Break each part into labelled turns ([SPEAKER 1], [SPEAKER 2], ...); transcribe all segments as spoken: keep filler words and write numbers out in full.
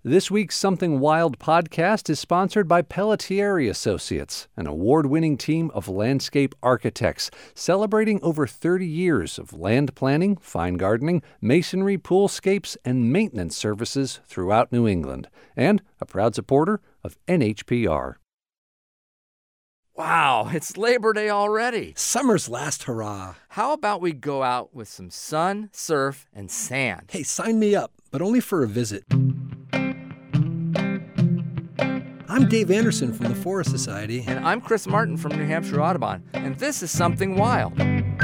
[SPEAKER 1] This week's Something Wild podcast is sponsored by Pelletieri Associates, an award-winning team of landscape architects celebrating over thirty years of land planning, fine gardening, masonry, poolscapes, and maintenance services throughout New England, and a proud supporter of N H P R.
[SPEAKER 2] Wow, it's Labor Day already.
[SPEAKER 3] Summer's last hurrah.
[SPEAKER 2] How about we go out with some sun, surf, and sand?
[SPEAKER 3] Hey, sign me up, but only for a visit. I'm Dave Anderson from the Forest Society.
[SPEAKER 2] And I'm Chris Martin from New Hampshire Audubon, and this is Something Wild.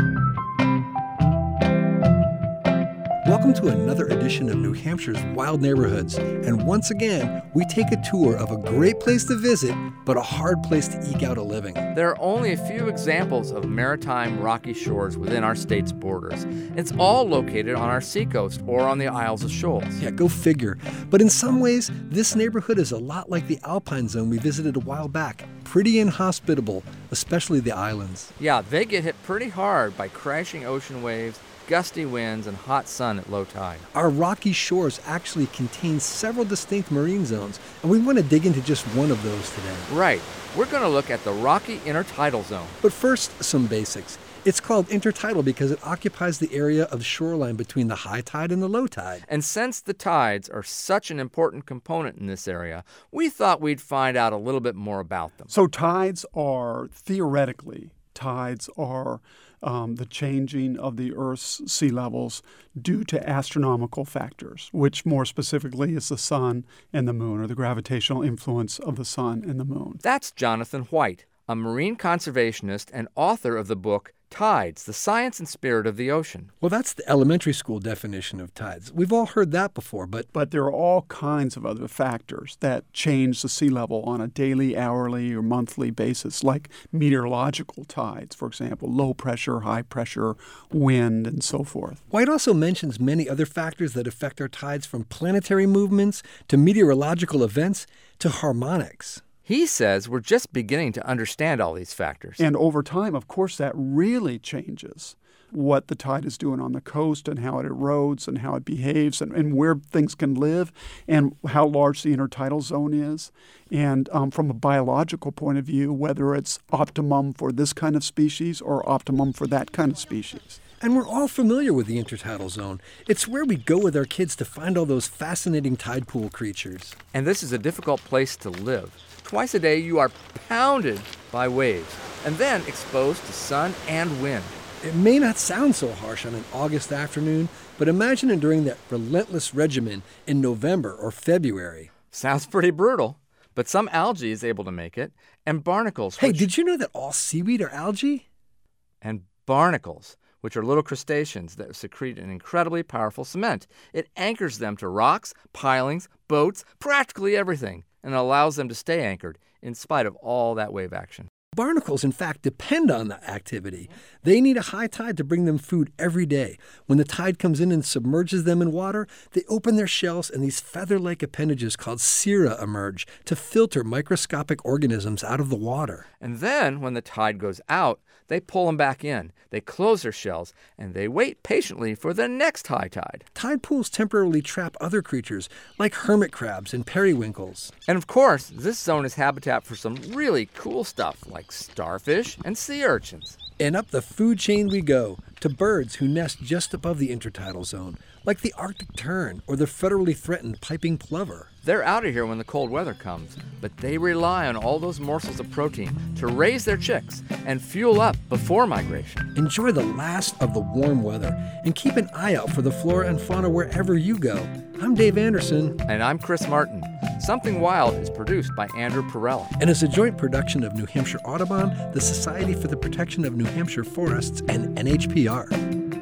[SPEAKER 3] Welcome to another edition of New Hampshire's Wild Neighborhoods. And once again, we take a tour of a great place to visit, but a hard place to eke out a living.
[SPEAKER 2] There are only a few examples of maritime rocky shores within our state's borders. It's all located on our seacoast or on the Isles of Shoals.
[SPEAKER 3] Yeah, go figure. But in some ways, this neighborhood is a lot like the Alpine Zone we visited a while back. Pretty inhospitable, especially the islands.
[SPEAKER 2] Yeah, they get hit pretty hard by crashing ocean waves, gusty winds, and hot sun at low tide.
[SPEAKER 3] Our rocky shores actually contain several distinct marine zones, and we want to dig into just one of those today.
[SPEAKER 2] Right. We're going to look at the Rocky Intertidal Zone.
[SPEAKER 3] But first, some basics. It's called intertidal because it occupies the area of shoreline between the high tide and the low tide.
[SPEAKER 2] And since the tides are such an important component in this area, we thought we'd find out a little bit more about them.
[SPEAKER 4] So tides are, theoretically, tides are Um, the changing of the Earth's sea levels due to astronomical factors, which more specifically is the sun and the moon, or the gravitational influence of the sun and the moon.
[SPEAKER 2] That's Jonathan White, a marine conservationist and author of the book Tides, the Science and Spirit of the Ocean.
[SPEAKER 3] Well, that's the elementary school definition of tides. We've all heard that before, but...
[SPEAKER 4] But there are all kinds of other factors that change the sea level on a daily, hourly, or monthly basis, like meteorological tides, for example, low pressure, high pressure, wind, and so forth.
[SPEAKER 3] White also mentions many other factors that affect our tides, from planetary movements to meteorological events to harmonics.
[SPEAKER 2] He says we're just beginning to understand all these factors.
[SPEAKER 4] And over time, of course, that really changes what the tide is doing on the coast and how it erodes and how it behaves and, and where things can live and how large the intertidal zone is. And um, from a biological point of view, whether it's optimum for this kind of species or optimum for that kind of species.
[SPEAKER 3] And we're all familiar with the intertidal zone. It's where we go with our kids to find all those fascinating tide pool creatures.
[SPEAKER 2] And this is a difficult place to live. Twice a day you are pounded by waves and then exposed to sun and wind.
[SPEAKER 3] It may not sound so harsh on an August afternoon, but imagine enduring that relentless regimen in November or February.
[SPEAKER 2] Sounds pretty brutal, but some algae is able to make it, and barnacles.
[SPEAKER 3] Hey,
[SPEAKER 2] which...
[SPEAKER 3] did you know that all seaweed are algae?
[SPEAKER 2] And barnacles, which are little crustaceans that secrete an incredibly powerful cement. It anchors them to rocks, pilings, boats, practically everything, and allows them to stay anchored in spite of all that wave action.
[SPEAKER 3] Barnacles, in fact, depend on that activity. They need a high tide to bring them food every day. When the tide comes in and submerges them in water, they open their shells and these feather-like appendages called cirra emerge to filter microscopic organisms out of the water.
[SPEAKER 2] And then, when the tide goes out, they pull them back in. They close their shells, and they wait patiently for the next high tide.
[SPEAKER 3] Tide pools temporarily trap other creatures, like hermit crabs and periwinkles.
[SPEAKER 2] And of course, this zone is habitat for some really cool stuff, like starfish and sea urchins.
[SPEAKER 3] And up the food chain we go, to birds who nest just above the intertidal zone, like the Arctic tern or the federally threatened piping plover.
[SPEAKER 2] They're out of here when the cold weather comes, but they rely on all those morsels of protein to raise their chicks and fuel up before migration.
[SPEAKER 3] Enjoy the last of the warm weather and keep an eye out for the flora and fauna wherever you go. I'm Dave Anderson.
[SPEAKER 2] And I'm Chris Martin. Something Wild is produced by Andrew Perella.
[SPEAKER 3] And is a joint production of New Hampshire Audubon, the Society for the Protection of New Hampshire Forests, and N H P R.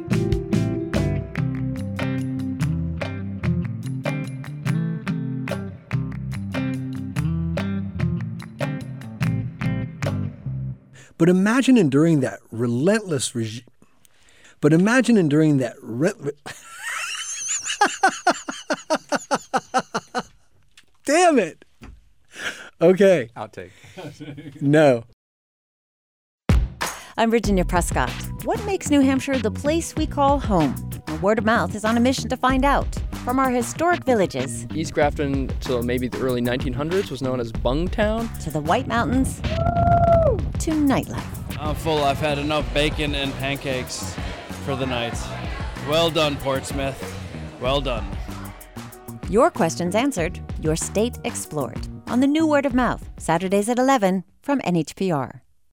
[SPEAKER 3] But imagine enduring that relentless regime. But imagine enduring that re- Damn it. Okay.
[SPEAKER 2] Outtake.
[SPEAKER 3] No.
[SPEAKER 5] I'm Virginia Prescott. What makes New Hampshire the place we call home? Word of mouth is on a mission to find out. From our historic villages
[SPEAKER 6] East Grafton till maybe the early nineteen hundreds was known as Bungtown.
[SPEAKER 5] to the White Mountains to nightlife.
[SPEAKER 7] I'm full. I've had enough bacon and pancakes for the night. Well done, Portsmouth. Well done.
[SPEAKER 5] Your questions answered, your state explored. On the new Word of Mouth, Saturdays at eleven from N H P R.